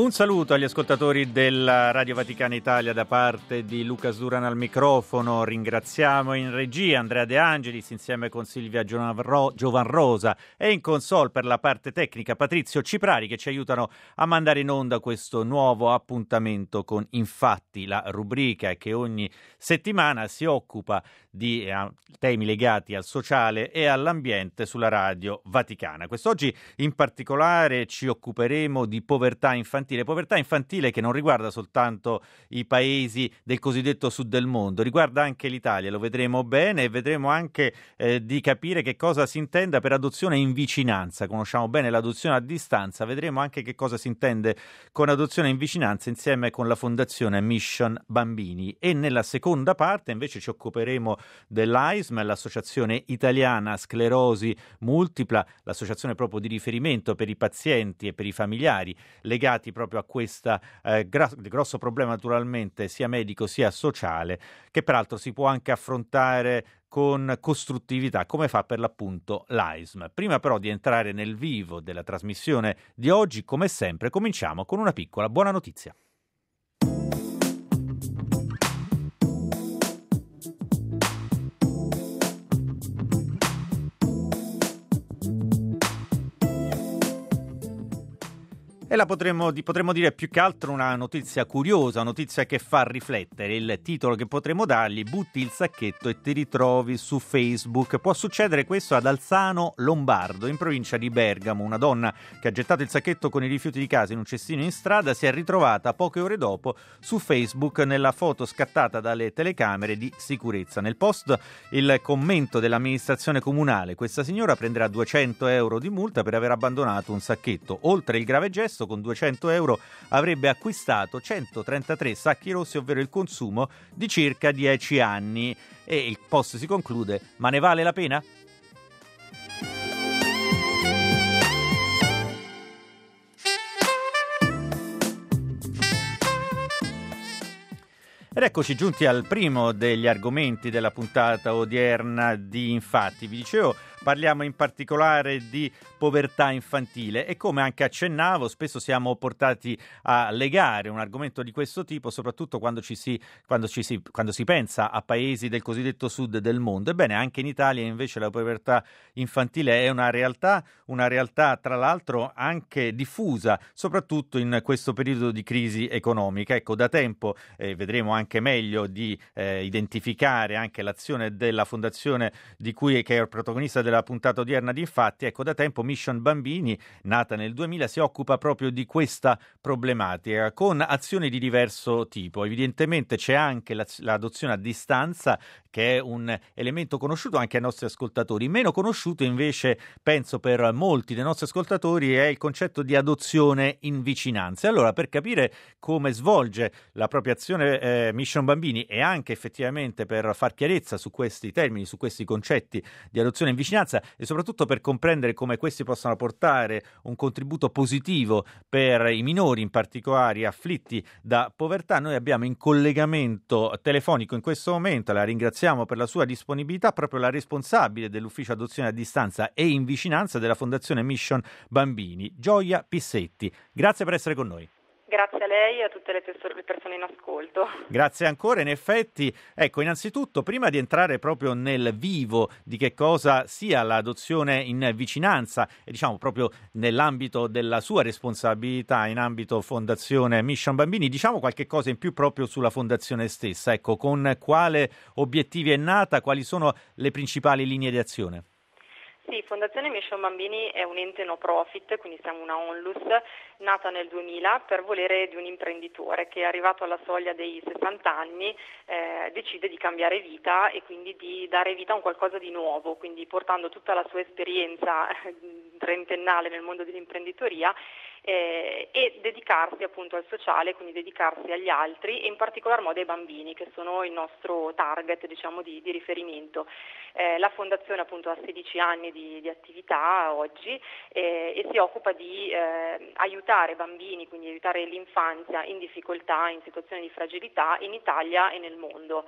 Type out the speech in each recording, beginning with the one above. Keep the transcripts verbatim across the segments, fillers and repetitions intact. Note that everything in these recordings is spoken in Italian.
Un saluto agli ascoltatori della Radio Vaticana Italia da parte di Luca Duran al microfono. Ringraziamo in regia Andrea De Angelis insieme con Silvia Giovanrosa e in console per la parte tecnica Patrizio Ciprari, che ci aiutano a mandare in onda questo nuovo appuntamento con Infatti, la rubrica che ogni settimana si occupa di eh, temi legati al sociale e all'ambiente sulla Radio Vaticana. Quest'oggi in particolare ci occuperemo di povertà infantile. Povertà infantile che non riguarda soltanto i paesi del cosiddetto sud del mondo, riguarda anche l'Italia, lo vedremo bene e vedremo anche eh, di capire che cosa si intenda per adozione in vicinanza. Conosciamo bene l'adozione a distanza, vedremo anche che cosa si intende con adozione in vicinanza insieme con la Fondazione Mission Bambini. E nella seconda parte invece ci occuperemo dell'A I S M, l'Associazione Italiana Sclerosi Multipla, l'associazione proprio di riferimento per i pazienti e per i familiari legati proprio a questo eh, gra- grosso problema naturalmente sia medico sia sociale, che peraltro si può anche affrontare con costruttività, come fa per l'appunto l'A I S M. Prima però di entrare nel vivo della trasmissione di oggi, come sempre, cominciamo con una piccola buona notizia. E la potremmo, potremmo dire più che altro una notizia curiosa, una notizia che fa riflettere. Il titolo che potremmo dargli: butti il sacchetto e ti ritrovi su Facebook. Può succedere questo ad Alzano Lombardo, in provincia di Bergamo. Una donna che ha gettato il sacchetto con i rifiuti di casa in un cestino in strada si è ritrovata poche ore dopo su Facebook nella foto scattata dalle telecamere di sicurezza. Nel post il commento dell'amministrazione comunale: questa signora prenderà duecento euro di multa per aver abbandonato un sacchetto. Oltre il grave gesto, con duecento euro avrebbe acquistato centotrentatré sacchi rossi, ovvero il consumo di circa dieci anni. E il post si conclude: ma ne vale la pena? Ed eccoci giunti al primo degli argomenti della puntata odierna di Infatti. Vi dicevo, parliamo in particolare di povertà infantile e, come anche accennavo, spesso siamo portati a legare un argomento di questo tipo, soprattutto quando ci si, quando ci si, quando si pensa a paesi del cosiddetto sud del mondo. Ebbene, anche in Italia invece la povertà infantile è una realtà, una realtà tra l'altro anche diffusa, soprattutto in questo periodo di crisi economica. Ecco, da tempo eh, vedremo anche meglio di eh, identificare anche l'azione della fondazione di cui che è il protagonista della puntata odierna di Infatti. Ecco, da tempo Mission Bambini, nata nel duemila, si occupa proprio di questa problematica con azioni di diverso tipo. Evidentemente c'è anche la, l'adozione a distanza, che è un elemento conosciuto anche ai nostri ascoltatori. Meno conosciuto invece, penso per molti dei nostri ascoltatori, è il concetto di adozione in vicinanza. E allora, per capire come svolge la propria azione eh, Mission Bambini e anche effettivamente per far chiarezza su questi termini, su questi concetti di adozione in vicinanza e soprattutto per comprendere come questi possano portare un contributo positivo per i minori, in particolare afflitti da povertà, noi abbiamo in collegamento telefonico in questo momento, la ringraziamo per la sua disponibilità, proprio la responsabile dell'ufficio adozione a distanza e in vicinanza della Fondazione Mission Bambini, Gioia Pissetti. Grazie per essere con noi. Grazie a lei e a tutte le persone in ascolto. Grazie ancora. In effetti, ecco, innanzitutto, prima di entrare proprio nel vivo di che cosa sia l'adozione in vicinanza e diciamo proprio nell'ambito della sua responsabilità in ambito Fondazione Mission Bambini, diciamo qualche cosa in più proprio sulla fondazione stessa. Ecco, con quale obiettivi è nata, quali sono le principali linee di azione? Sì, Fondazione Mission Bambini è un ente no profit, quindi siamo una onlus, nata nel duemila per volere di un imprenditore che, arrivato alla soglia dei sessanta anni, eh, decide di cambiare vita e quindi di dare vita a un qualcosa di nuovo, quindi portando tutta la sua esperienza trentennale nel mondo dell'imprenditoria eh, e dedicarsi appunto al sociale, quindi dedicarsi agli altri e in particolar modo ai bambini, che sono il nostro target, diciamo, di, di riferimento. Eh, la fondazione appunto ha sedici anni di, di attività oggi eh, e si occupa di eh, aiutare bambini, quindi aiutare l'infanzia in difficoltà, in situazioni di fragilità in Italia e nel mondo.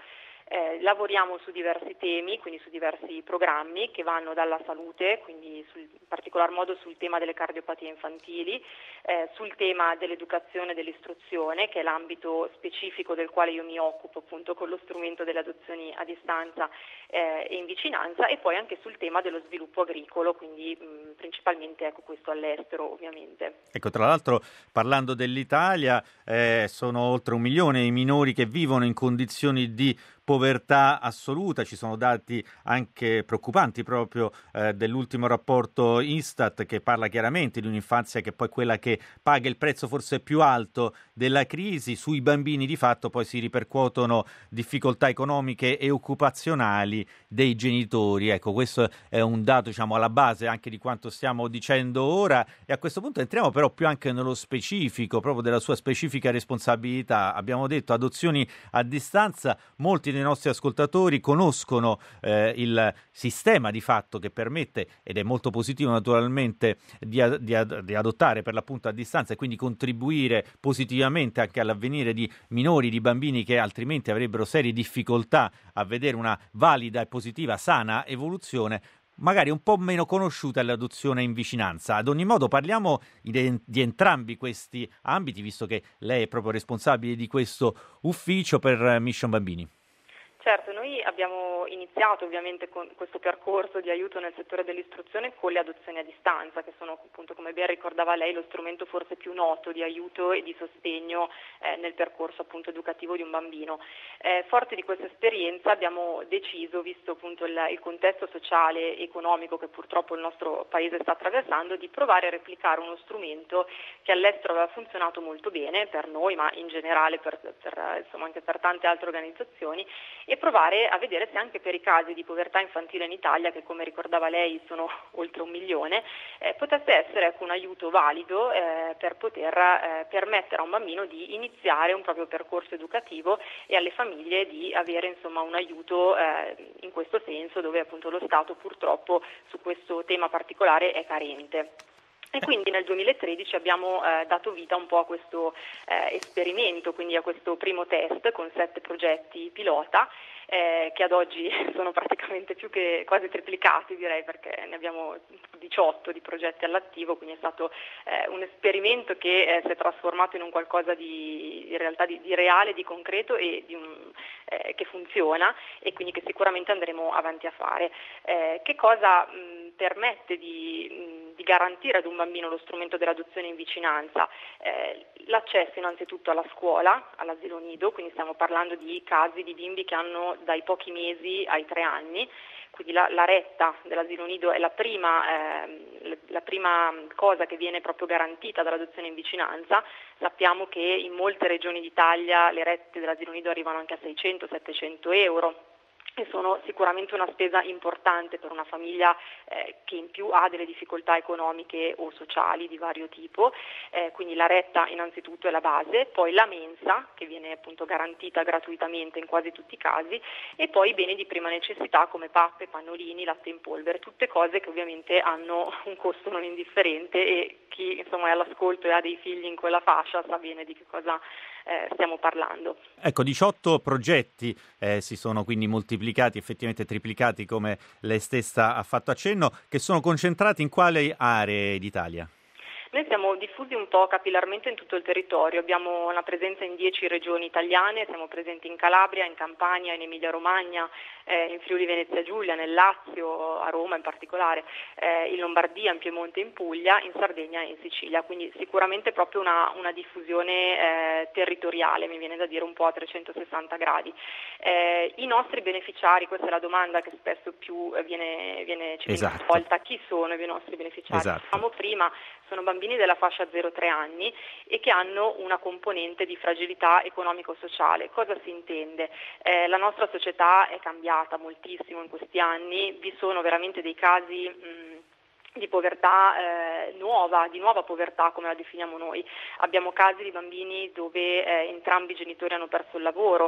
Eh, lavoriamo su diversi temi, quindi su diversi programmi che vanno dalla salute, quindi sul, in particolar modo sul tema delle cardiopatie infantili, eh, sul tema dell'educazione e dell'istruzione, che è l'ambito specifico del quale io mi occupo appunto con lo strumento delle adozioni a distanza eh, e in vicinanza, e poi anche sul tema dello sviluppo agricolo, quindi mh, principalmente ecco, questo all'estero ovviamente. Ecco, tra l'altro parlando dell'Italia, eh, sono oltre un milione i minori che vivono in condizioni di povertà assoluta. Ci sono dati anche preoccupanti proprio eh, dell'ultimo rapporto Istat, che parla chiaramente di un'infanzia che è poi quella che paga il prezzo forse più alto della crisi. Sui bambini di fatto poi si ripercuotono difficoltà economiche e occupazionali dei genitori. Ecco, questo è un dato, diciamo, alla base anche di quanto stiamo dicendo ora, e a questo punto entriamo però più anche nello specifico, proprio della sua specifica responsabilità. Abbiamo detto adozioni a distanza, molti dei nostri ascoltatori conoscono eh, il sistema di fatto che permette, ed è molto positivo naturalmente, di, di, di adottare per l'appunto a distanza e quindi contribuire positivamente anche all'avvenire di minori, di bambini che altrimenti avrebbero serie difficoltà a vedere una valida e positiva, sana evoluzione. Magari un po' meno conosciuta l'adozione in vicinanza. Ad ogni modo parliamo di, di entrambi questi ambiti, visto che lei è proprio responsabile di questo ufficio per Mission Bambini. Certo, noi abbiamo iniziato ovviamente con questo percorso di aiuto nel settore dell'istruzione con le adozioni a distanza, che sono appunto, come ben ricordava lei, lo strumento forse più noto di aiuto e di sostegno eh, nel percorso appunto educativo di un bambino. Eh, forti di questa esperienza abbiamo deciso, visto appunto il, il contesto sociale e economico che purtroppo il nostro paese sta attraversando, di provare a replicare uno strumento che all'estero aveva funzionato molto bene per noi, ma in generale per, per, insomma, anche per tante altre organizzazioni, e provare a vedere se anche per i casi di povertà infantile in Italia, che come ricordava lei sono oltre un milione, eh, potesse essere ecco, un aiuto valido eh, per poter eh, permettere a un bambino di iniziare un proprio percorso educativo e alle famiglie di avere insomma un aiuto eh, in questo senso, dove appunto lo Stato purtroppo su questo tema particolare è carente. E quindi nel duemilatredici abbiamo eh, dato vita un po' a questo eh, esperimento, quindi a questo primo test con sette progetti pilota, eh, che ad oggi sono praticamente più che quasi triplicati, direi, perché ne abbiamo diciotto di progetti all'attivo, quindi è stato eh, un esperimento che eh, si è trasformato in un qualcosa di in realtà di, di reale, di concreto e di un, eh, che funziona, e quindi che sicuramente andremo avanti a fare. Eh, che cosa mh, permette di, mh, di garantire ad un bambino lo strumento dell'adozione in vicinanza? Eh, l'accesso innanzitutto alla scuola, all'asilo nido, quindi stiamo parlando di casi di bimbi che hanno dai pochi mesi ai tre anni, quindi la, la retta dell'asilo nido è la prima, eh, la prima cosa che viene proprio garantita dall'adozione in vicinanza. Sappiamo che in molte regioni d'Italia le rette dell'asilo nido arrivano anche a seicento settecento euro. E sono sicuramente una spesa importante per una famiglia eh, che in più ha delle difficoltà economiche o sociali di vario tipo, eh, quindi la retta innanzitutto è la base, poi la mensa che viene appunto garantita gratuitamente in quasi tutti i casi, e poi i beni di prima necessità come pappe, pannolini, latte in polvere, tutte cose che ovviamente hanno un costo non indifferente, e chi insomma è all'ascolto e ha dei figli in quella fascia sa bene di che cosa eh, stiamo parlando. Ecco, diciotto progetti eh, si sono quindi moltiplicati, effettivamente triplicati, come lei stessa ha fatto accenno, che sono concentrati in quali aree d'Italia? Noi siamo diffusi un po' capillarmente in tutto il territorio, abbiamo una presenza in dieci regioni italiane, siamo presenti in Calabria, in Campania, in Emilia-Romagna, eh, in Friuli Venezia Giulia, nel Lazio, a Roma in particolare, eh, in Lombardia, in Piemonte, in Puglia, in Sardegna e in Sicilia, quindi sicuramente proprio una, una diffusione eh, territoriale, mi viene da dire un po' a trecentosessanta gradi. Eh, I nostri beneficiari, questa è la domanda che spesso più viene, viene ci viene Esatto. rivolta, chi sono i nostri beneficiari? Esatto. Diciamo prima, sono bambini della fascia zero tre anni e che hanno una componente di fragilità economico-sociale. Cosa si intende? Eh, la nostra società è cambiata moltissimo in questi anni, vi sono veramente dei casi mh, di povertà eh, nuova, di nuova povertà come la definiamo noi. Abbiamo casi di bambini dove eh, entrambi i genitori hanno perso il lavoro,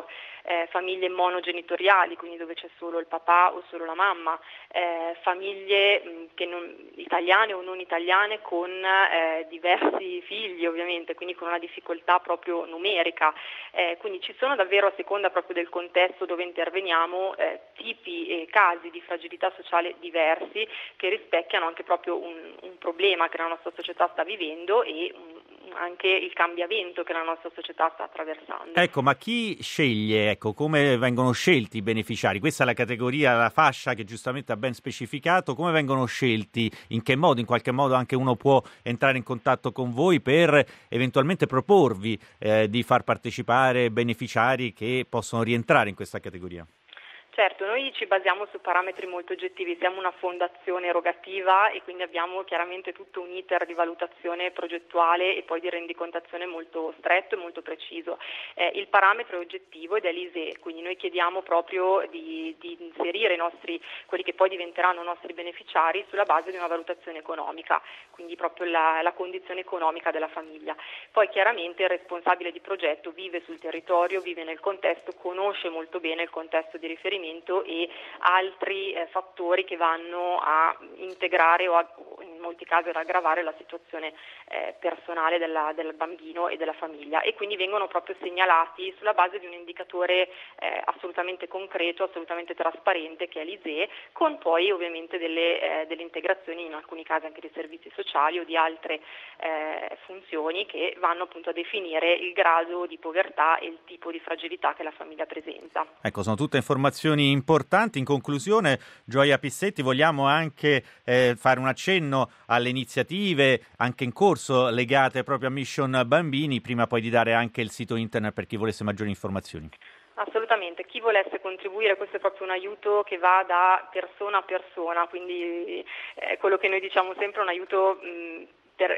eh, famiglie monogenitoriali, quindi dove c'è solo il papà o solo la mamma, eh, famiglie mh, che non, italiane o non italiane con eh, diversi figli ovviamente, quindi con una difficoltà proprio numerica, eh, quindi ci sono davvero, a seconda proprio del contesto dove interveniamo, eh, tipi e casi di fragilità sociale diversi che rispecchiano anche proprio un, un problema che la nostra società sta vivendo e un, anche il cambiamento che la nostra società sta attraversando. Ecco, ma chi sceglie, ecco, come vengono scelti i beneficiari? Questa è la categoria, la fascia che giustamente ha ben specificato. Come vengono scelti? In che modo? In qualche modo anche uno può entrare in contatto con voi per eventualmente proporvi eh, di far partecipare beneficiari che possono rientrare in questa categoria? Certo, noi ci basiamo su parametri molto oggettivi, siamo una fondazione erogativa e quindi abbiamo chiaramente tutto un iter di valutazione progettuale e poi di rendicontazione molto stretto e molto preciso. Eh, il parametro è oggettivo ed è l'I S E E, quindi noi chiediamo proprio di, di inserire i nostri, quelli che poi diventeranno nostri beneficiari sulla base di una valutazione economica, quindi proprio la, la condizione economica della famiglia. Poi chiaramente il responsabile di progetto vive sul territorio, vive nel contesto, conosce molto bene il contesto di riferimento e altri eh, fattori che vanno a integrare o, a, o in molti casi ad aggravare la situazione eh, personale della, del bambino e della famiglia, e quindi vengono proprio segnalati sulla base di un indicatore eh, assolutamente concreto, assolutamente trasparente, che è l'I S E E, con poi ovviamente delle, eh, delle integrazioni in alcuni casi anche di servizi sociali o di altre eh, funzioni che vanno appunto a definire il grado di povertà e il tipo di fragilità che la famiglia presenta. Ecco, sono tutte informazioni importanti. In conclusione, Gioia Pissetti, vogliamo anche eh, fare un accenno alle iniziative anche in corso legate proprio a Mission Bambini, prima poi di dare anche il sito internet per chi volesse maggiori informazioni. Assolutamente, chi volesse contribuire, questo è proprio un aiuto che va da persona a persona, quindi eh, quello che noi diciamo sempre è un aiuto mh, per,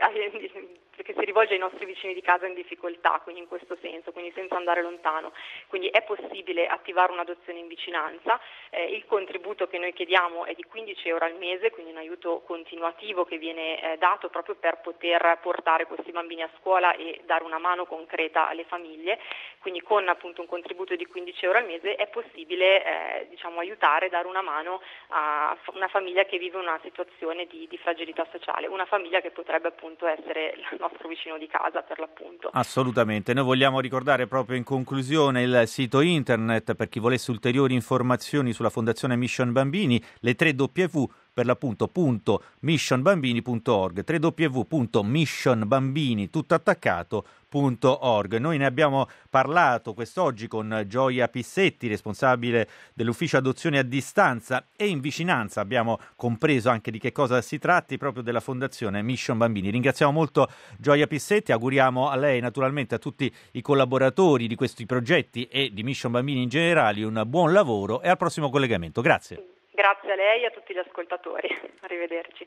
che si rivolge ai nostri vicini di casa in difficoltà, quindi in questo senso, quindi senza andare lontano. Quindi è possibile attivare un'adozione in vicinanza, eh, il contributo che noi chiediamo è di quindici euro al mese, quindi un aiuto continuativo che viene eh, dato proprio per poter portare questi bambini a scuola e dare una mano concreta alle famiglie, quindi con appunto un contributo di quindici euro al mese è possibile eh, diciamo aiutare, dare una mano a una famiglia che vive una situazione di, di fragilità sociale, una famiglia che potrebbe appunto essere il nostro vicino di casa per l'appunto. Assolutamente, noi vogliamo ricordare proprio in conclusione il sito internet per chi volesse ulteriori informazioni sulla Fondazione Mission Bambini, le tre W per l'appunto punto mission bambini punto org, w w w punto mission bambini tutto attaccato punto org. Noi ne abbiamo parlato quest'oggi con Gioia Pissetti, responsabile dell'ufficio adozione a distanza e in vicinanza. Abbiamo compreso anche di che cosa si tratti proprio della Fondazione Mission Bambini. Ringraziamo molto Gioia Pissetti, auguriamo a lei naturalmente a tutti i collaboratori di questi progetti e di Mission Bambini in generale un buon lavoro e al prossimo collegamento. Grazie. Grazie a lei e a tutti gli ascoltatori. Arrivederci.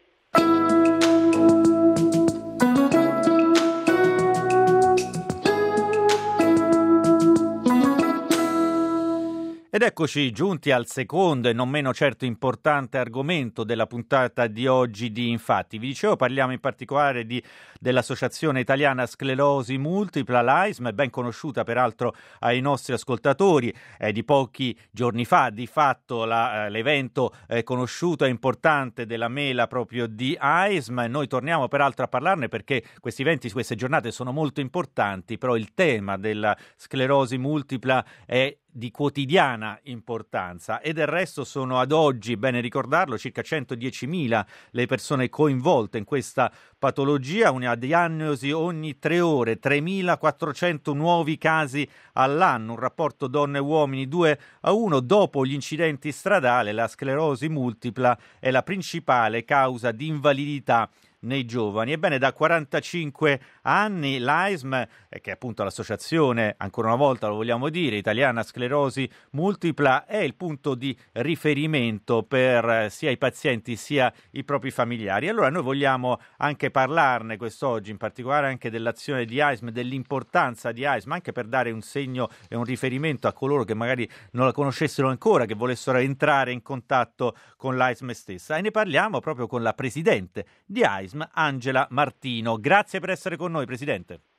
Ed eccoci giunti al secondo e non meno certo importante argomento della puntata di oggi di Infatti. Vi dicevo, parliamo in particolare di, dell'Associazione Italiana Sclerosi Multipla, l'A I S M, ben conosciuta peraltro ai nostri ascoltatori, eh, di pochi giorni fa, di fatto la, eh, l'evento eh, conosciuto e importante della mela proprio di A I S M. Noi torniamo peraltro a parlarne perché questi eventi, queste giornate sono molto importanti, però il tema della sclerosi multipla è di quotidiana importanza e del resto sono ad oggi, bene ricordarlo, circa centodiecimila le persone coinvolte in questa patologia, una diagnosi ogni tre ore, tremilaquattrocento nuovi casi all'anno, un rapporto donne e uomini due a uno. Dopo gli incidenti stradali, la sclerosi multipla è la principale causa di invalidità nei giovani. Ebbene, da quarantacinque anni l'A I S M, che è appunto l'associazione, ancora una volta lo vogliamo dire, italiana sclerosi multipla, è il punto di riferimento per sia i pazienti sia i propri familiari. Allora noi vogliamo anche parlarne quest'oggi, in particolare anche dell'azione di A I S M, dell'importanza di A I S M, anche per dare un segno e un riferimento a coloro che magari non la conoscessero ancora, che volessero entrare in contatto con l'A I S M stessa. E ne parliamo proprio con la presidente di A I S M, Angela Martino. Grazie per essere con noi, Presidente.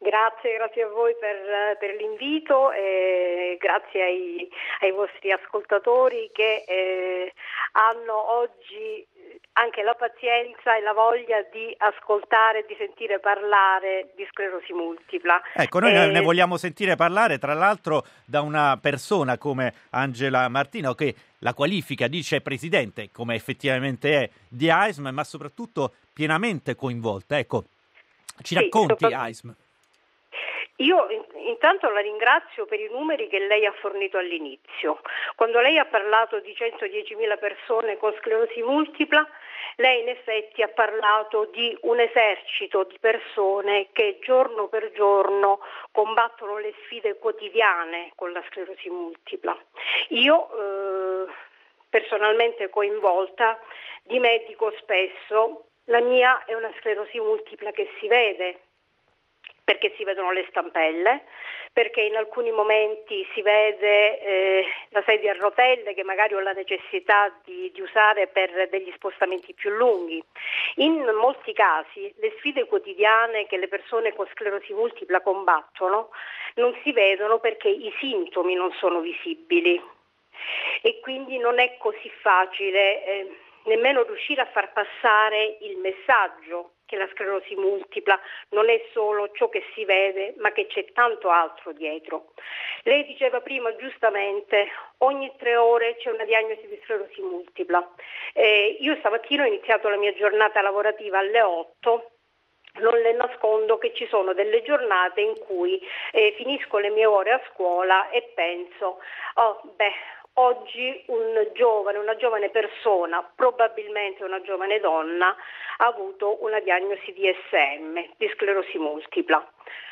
Grazie, grazie a voi per, per l'invito e grazie ai, ai vostri ascoltatori che eh, hanno oggi anche la pazienza e la voglia di ascoltare e di sentire parlare di sclerosi multipla. Ecco, noi eh, ne vogliamo sentire parlare, tra l'altro, da una persona come Angela Martino, che la qualifica, dice presidente, come effettivamente è, di A I S M, ma soprattutto pienamente coinvolta. Ecco, ci sì, racconti sopra... A I S M? Io intanto la ringrazio per i numeri che lei ha fornito all'inizio. Quando lei ha parlato di centodiecimila persone con sclerosi multipla, lei in effetti ha parlato di un esercito di persone che giorno per giorno combattono le sfide quotidiane con la sclerosi multipla. Io eh, personalmente coinvolta, dimentico spesso, la mia è una sclerosi multipla che si vede, perché si vedono le stampelle, perché in alcuni momenti si vede eh, la sedia a rotelle che magari ho la necessità di, di usare per degli spostamenti più lunghi. In molti casi le sfide quotidiane che le persone con sclerosi multipla combattono non si vedono perché i sintomi non sono visibili e quindi non è così facile eh, nemmeno riuscire a far passare il messaggio che la sclerosi multipla non è solo ciò che si vede, ma che c'è tanto altro dietro. Lei diceva prima giustamente, ogni tre ore c'è una diagnosi di sclerosi multipla. Eh, io stamattina ho iniziato la mia giornata lavorativa alle otto. Non le nascondo che ci sono delle giornate in cui eh, finisco le mie ore a scuola e penso, oh beh, oggi un giovane, una giovane persona, probabilmente una giovane donna, ha avuto una diagnosi di S M, di sclerosi multipla.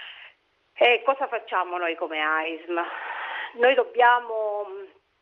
E cosa facciamo noi come A I S M? Noi dobbiamo,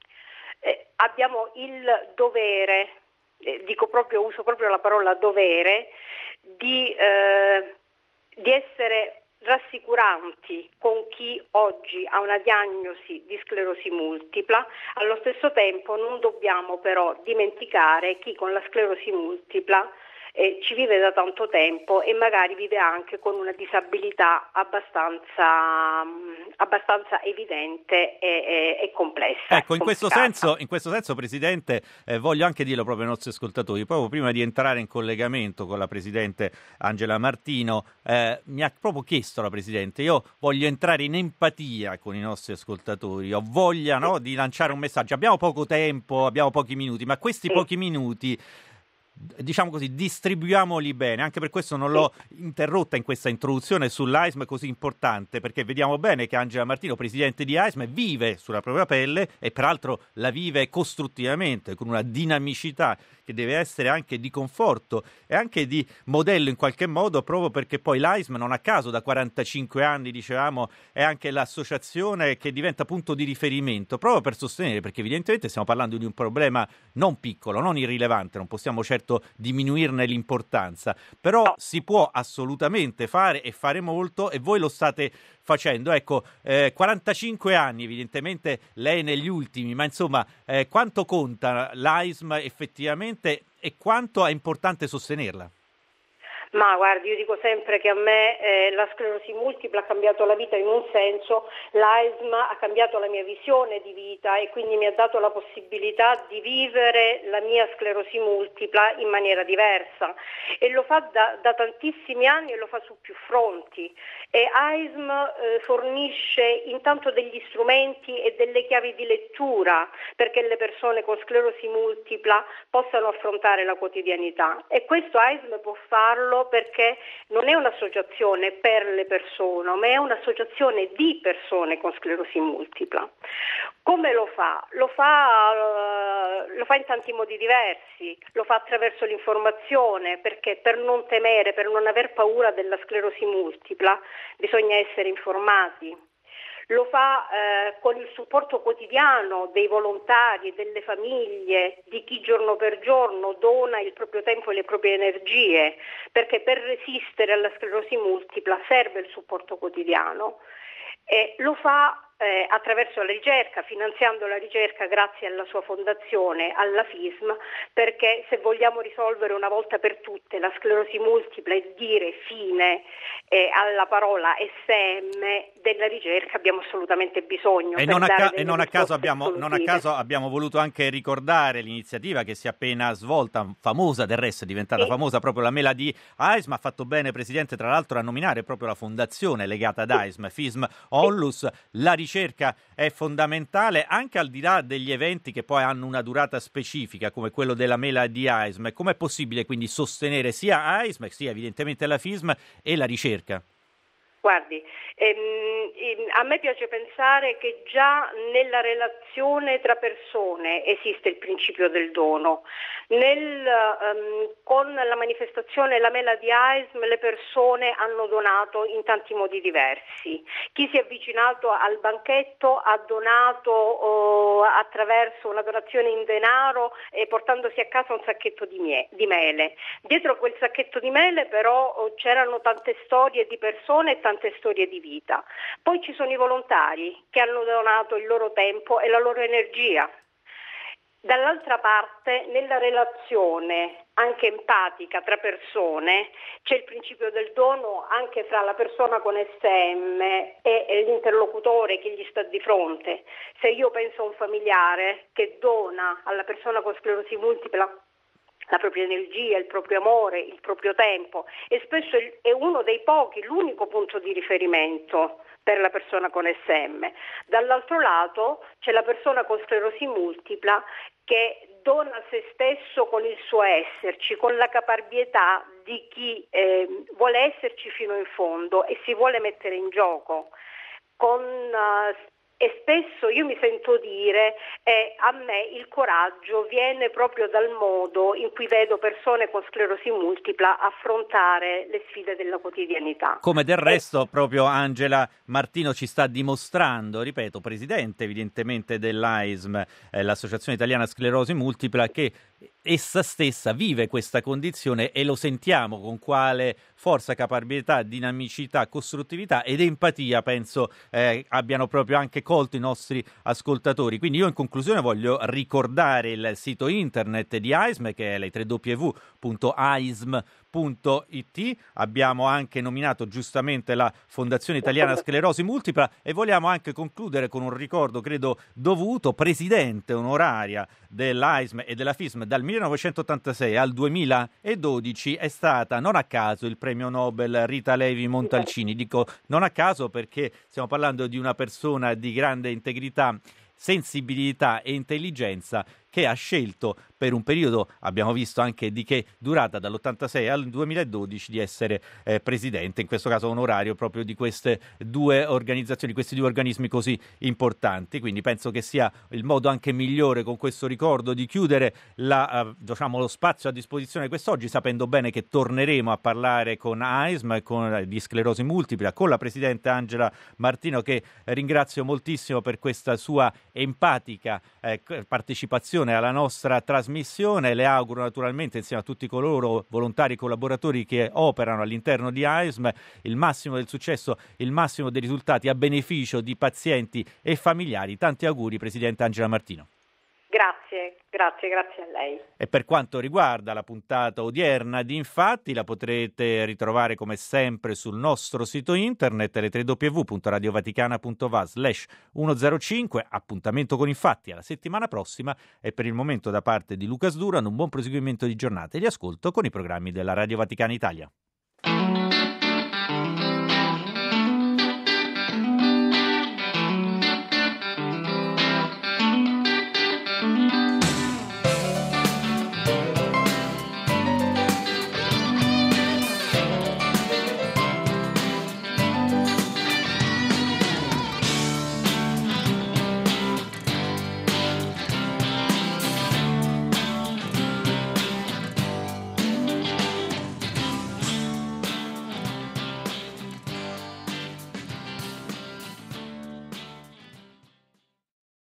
eh, abbiamo il dovere, eh, dico proprio, uso proprio la parola dovere, di, eh, di essere rassicuranti con chi oggi ha una diagnosi di sclerosi multipla. Allo stesso tempo non dobbiamo però dimenticare chi con la sclerosi multipla eh, ci vive da tanto tempo e magari vive anche con una disabilità abbastanza, mh, abbastanza evidente e, e, e complessa. Ecco, in questo senso, in questo senso, Presidente, eh, voglio anche dirlo proprio ai nostri ascoltatori, proprio prima di entrare in collegamento con la Presidente Angela Martino, eh, mi ha proprio chiesto la Presidente, io voglio entrare in empatia con i nostri ascoltatori, ho voglia, no, di lanciare un messaggio, abbiamo poco tempo, abbiamo pochi minuti, ma questi pochi minuti, diciamo così, distribuiamoli bene. Anche per questo non l'ho interrotta in questa introduzione sull'A I S M così importante, perché vediamo bene che Angela Martino, presidente di A I S M, vive sulla propria pelle e peraltro la vive costruttivamente, con una dinamicità che deve essere anche di conforto e anche di modello in qualche modo, proprio perché poi l'A I S M, non a caso da quarantacinque anni, dicevamo, è anche l'associazione che diventa punto di riferimento proprio per sostenere, perché evidentemente stiamo parlando di un problema non piccolo, non irrilevante, non possiamo certo diminuirne l'importanza, però si può assolutamente fare e fare molto, e voi lo state facendo. Ecco, eh, quarantacinque anni, evidentemente lei negli ultimi, ma insomma, eh, quanto conta l'A I S M effettivamente e quanto è importante sostenerla? Ma guardi, io dico sempre che a me eh, la sclerosi multipla ha cambiato la vita in un senso, l'A I S M ha cambiato la mia visione di vita e quindi mi ha dato la possibilità di vivere la mia sclerosi multipla in maniera diversa, e lo fa da, da tantissimi anni e lo fa su più fronti. E A I S M eh, fornisce intanto degli strumenti e delle chiavi di lettura perché le persone con sclerosi multipla possano affrontare la quotidianità, e questo A I S M può farlo perché non è un'associazione per le persone, ma è un'associazione di persone con sclerosi multipla. Come lo fa? Lo fa, uh, lo fa in tanti modi diversi, lo fa attraverso l'informazione, perché per non temere, per non aver paura della sclerosi multipla, bisogna essere informati. Lo fa eh, con il supporto quotidiano dei volontari, delle famiglie, di chi giorno per giorno dona il proprio tempo e le proprie energie, perché per resistere alla sclerosi multipla serve il supporto quotidiano. E lo fa eh, attraverso la ricerca, finanziando la ricerca grazie alla sua fondazione, alla FISM, perché se vogliamo risolvere una volta per tutte la sclerosi multipla e dire fine eh, alla parola S M, della ricerca abbiamo assolutamente bisogno. E per non a, dare ca- delle e non a caso abbiamo, non a risposte caso abbiamo voluto anche ricordare l'iniziativa che si è appena svolta, famosa del resto, è diventata Sì. famosa proprio la mela di A I S M. Ha fatto bene, Presidente, tra l'altro a nominare proprio la fondazione legata ad A I S M, FISM Onlus. La ricerca è fondamentale anche al di là degli eventi che poi hanno una durata specifica come quello della mela di A I S M. Com'è possibile quindi sostenere sia A I S M sia evidentemente la FISM e la ricerca? Guardi, ehm, ehm, a me piace pensare che già nella relazione tra persone esiste il principio del dono. Nel, ehm, con la manifestazione La Mela di A I S M le persone hanno donato in tanti modi diversi. Chi si è avvicinato al banchetto ha donato oh, attraverso una donazione in denaro e portandosi a casa un sacchetto di, mie- di mele. Dietro quel sacchetto di mele però oh, c'erano tante storie di persone e tante storie di vita. Poi ci sono i volontari che hanno donato il loro tempo e la loro energia. Dall'altra parte, nella relazione anche empatica tra persone, c'è il principio del dono anche fra la persona con S M e l'interlocutore che gli sta di fronte. Se io penso a un familiare che dona alla persona con sclerosi multipla la propria energia, il proprio amore, il proprio tempo, e spesso è uno dei pochi, l'unico punto di riferimento per la persona con S M. Dall'altro lato c'è la persona con sclerosi multipla che dona se stesso con il suo esserci, con la caparbietà di chi eh, vuole esserci fino in fondo e si vuole mettere in gioco. Con uh, E spesso io mi sento dire eh, a me il coraggio viene proprio dal modo in cui vedo persone con sclerosi multipla affrontare le sfide della quotidianità. Come del resto eh. proprio Angela Martino ci sta dimostrando, ripeto, presidente evidentemente dell'A I S M, eh, l'Associazione Italiana Sclerosi Multipla, che essa stessa vive questa condizione e lo sentiamo con quale forza, caparbietà, dinamicità, costruttività ed empatia penso eh, abbiano proprio anche colto i nostri ascoltatori. Quindi io in conclusione voglio ricordare il sito internet di A I S M, che è il w w w punto a i s m punto i t. Abbiamo anche nominato giustamente la Fondazione Italiana Sclerosi Multipla e vogliamo anche concludere con un ricordo credo dovuto. Presidente onoraria dell'A I S M e della FISM dal millenovecentottantasei al duemiladodici è stata non a caso il premio Nobel Rita Levi Montalcini. Dico non a caso perché stiamo parlando di una persona di grande integrità, sensibilità e intelligenza che ha scelto per un periodo, abbiamo visto anche di che durata, dall'ottantasei al duemiladodici, di essere eh, presidente, in questo caso onorario, proprio di queste due organizzazioni, questi due organismi così importanti. Quindi penso che sia il modo anche migliore con questo ricordo di chiudere la, uh, diciamo, lo spazio a disposizione quest'oggi, sapendo bene che torneremo a parlare con A I S M, con, di sclerosi multipla, con la presidente Angela Martino, che ringrazio moltissimo per questa sua empatica eh, partecipazione alla nostra trasmissione. Le auguro naturalmente insieme a tutti coloro volontari e collaboratori che operano all'interno di A I S M il massimo del successo, il massimo dei risultati a beneficio di pazienti e familiari. Tanti auguri, Presidente Angela Martino. Grazie, grazie, grazie a lei. E per quanto riguarda la puntata odierna di Infatti, la potrete ritrovare come sempre sul nostro sito internet w w w punto radiovaticana punto va slash centocinque. Appuntamento con Infatti alla settimana prossima e per il momento da parte di Luca Sduran un buon proseguimento di giornata e di ascolto con i programmi della Radio Vaticana Italia.